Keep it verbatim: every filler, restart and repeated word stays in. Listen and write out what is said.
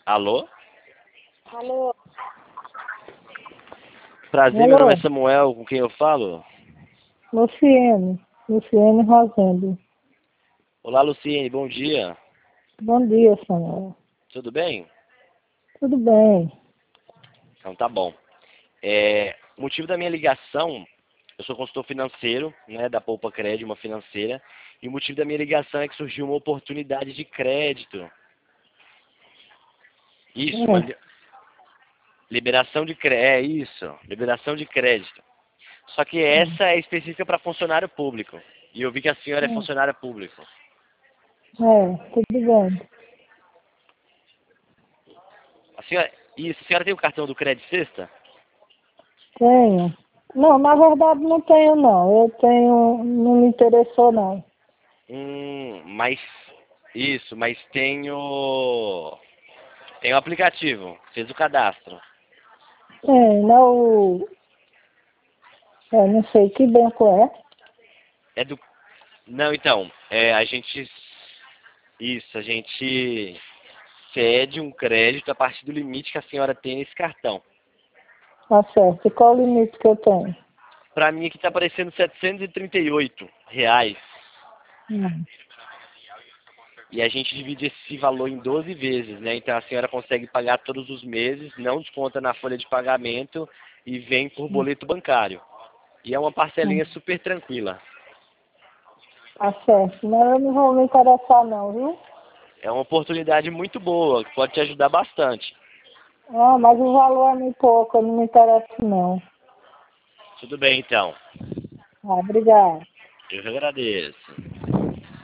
Alô? Alô? Prazer, meu nome é Alô? Samuel, com quem eu falo? Luciene. Luciene Rosendo. Olá, Luciene, bom dia. Bom dia, Samuel. Tudo bem? Tudo bem? Então tá bom. É, o motivo da minha ligação, eu sou consultor financeiro, né, da Poupa Crédito, uma financeira, e o motivo da minha ligação é que surgiu uma oportunidade de crédito. Isso, uma li- É. liberação de crédito, é isso, liberação de crédito. Só que essa é específica para funcionário público. E eu vi que a senhora é funcionária pública. É, tudo bem. A senhora, isso, a senhora tem o cartão do Crédito Sexta? Tenho. Não, na verdade não tenho não. Eu tenho, não me interessou não. Hum, mas isso, mas tem o tem o aplicativo, fez o cadastro. Tem, não, é, não sei que banco é. É do Não, então, é, a gente isso, a gente cede um crédito a partir do limite que a senhora tem nesse cartão. Tá certo. E qual o limite que eu tenho? Para mim aqui está aparecendo setecentos e trinta e oito reais. Hum. E a gente divide esse valor em doze vezes, né? Então a senhora consegue pagar todos os meses, não desconta na folha de pagamento e vem por boleto bancário. E é uma parcelinha Hum. super tranquila. Tá certo. Mas eu não vou me interessar não, viu? É uma oportunidade muito boa, que pode te ajudar bastante. Ah, mas o valor é muito pouco, eu não me interesso não. Tudo bem, então. Ah, obrigada. Eu que agradeço.